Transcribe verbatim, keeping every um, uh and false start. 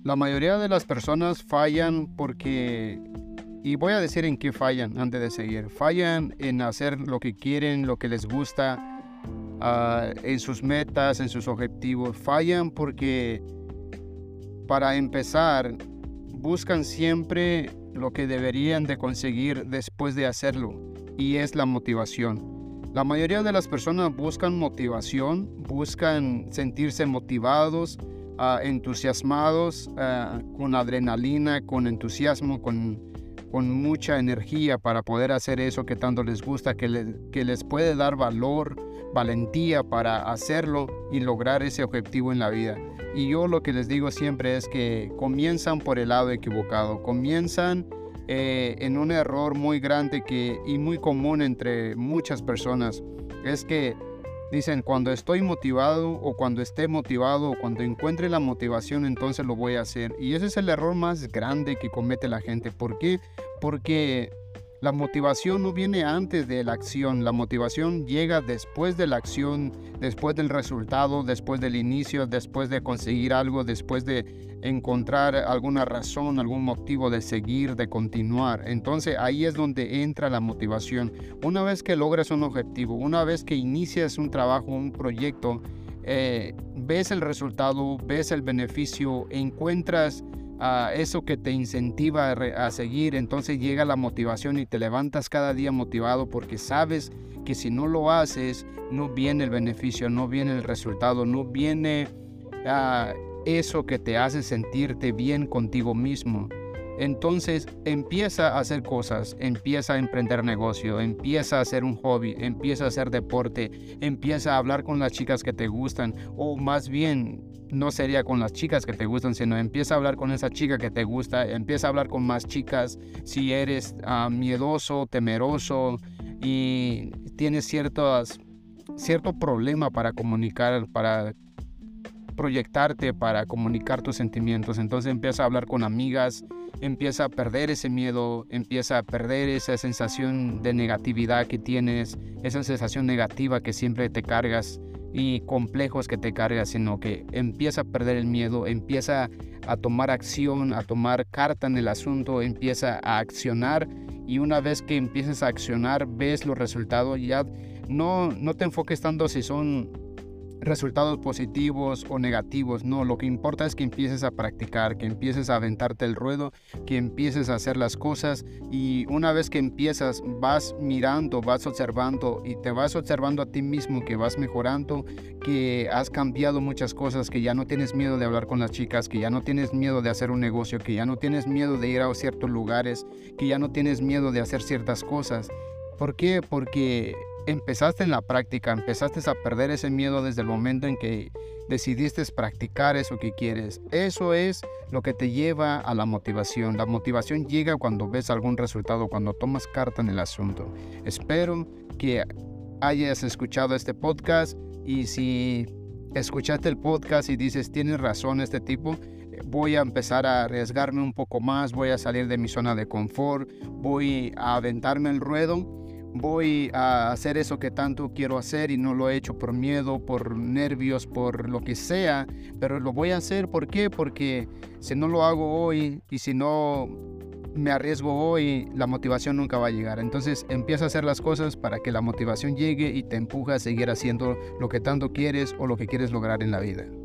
La mayoría de las personas fallan porque, y voy a decir en qué fallan antes de seguir, fallan en hacer lo que quieren, lo que les gusta, uh, en sus metas, en sus objetivos. Fallan porque, para empezar, buscan siempre lo que deberían de conseguir después de hacerlo, y es la motivación. La mayoría de las personas buscan motivación, buscan sentirse motivados, Uh, entusiasmados, uh, con adrenalina, con entusiasmo, con, con mucha energía para poder hacer eso que tanto les gusta, que, le, que les puede dar valor, valentía para hacerlo y lograr ese objetivo en la vida. Y yo lo que les digo siempre es que comienzan por el lado equivocado, comienzan eh, en un error muy grande que, y muy común entre muchas personas, es que dicen: cuando estoy motivado, o cuando esté motivado, o cuando encuentre la motivación, entonces lo voy a hacer. Y ese es el error más grande que comete la gente. ¿Por qué? Porque la motivación no viene antes de la acción. La motivación llega después de la acción, después del resultado, después del inicio, después de conseguir algo, después de encontrar alguna razón, algún motivo de seguir, de continuar. Entonces ahí es donde entra la motivación. Una vez que logras un objetivo, una vez que inicias un trabajo, un proyecto, eh, ves el resultado, ves el beneficio, encuentras Uh, eso que te incentiva a, re- a seguir, entonces llega la motivación y te levantas cada día motivado, porque sabes que si no lo haces, no viene el beneficio, no viene el resultado, no viene uh, eso que te hace sentirte bien contigo mismo. Entonces empieza a hacer cosas, empieza a emprender negocio, empieza a hacer un hobby, empieza a hacer deporte, empieza a hablar con las chicas que te gustan, o más bien no sería con las chicas que te gustan, sino empieza a hablar con esa chica que te gusta, empieza a hablar con más chicas. Si eres uh, miedoso, temeroso y tienes ciertos, cierto problema para comunicar, para proyectarte, para comunicar tus sentimientos, entonces empieza a hablar con amigas, empieza a perder ese miedo, empieza a perder esa sensación de negatividad que tienes, esa sensación negativa que siempre te cargas y complejos que te cargas, sino que empieza a perder el miedo, empieza a tomar acción, a tomar carta en el asunto, empieza a accionar, y una vez que empieces a accionar, ves los resultados. Ya no, no te enfoques tanto si son resultados positivos o negativos, no, lo que importa es que empieces a practicar, que empieces a aventarte el ruedo, que empieces a hacer las cosas. Y una vez que empiezas, vas mirando, vas observando, y te vas observando a ti mismo que vas mejorando, que has cambiado muchas cosas, que ya no tienes miedo de hablar con las chicas, que ya no tienes miedo de hacer un negocio, que ya no tienes miedo de ir a ciertos lugares, que ya no tienes miedo de hacer ciertas cosas. ¿Por qué? Porque empezaste en la práctica, empezaste a perder ese miedo desde el momento en que decidiste practicar eso que quieres. Eso es lo que te lleva a la motivación. La motivación llega cuando ves algún resultado, cuando tomas carta en el asunto. Espero que hayas escuchado este podcast, y si escuchaste el podcast y dices: tienes razón este tipo, voy a empezar a arriesgarme un poco más, voy a salir de mi zona de confort, voy a aventarme el ruedo, voy a hacer eso que tanto quiero hacer y no lo he hecho por miedo, por nervios, por lo que sea, pero lo voy a hacer. ¿Por qué? Porque si no lo hago hoy y si no me arriesgo hoy, la motivación nunca va a llegar. Entonces empieza a hacer las cosas para que la motivación llegue y te empuja a seguir haciendo lo que tanto quieres o lo que quieres lograr en la vida.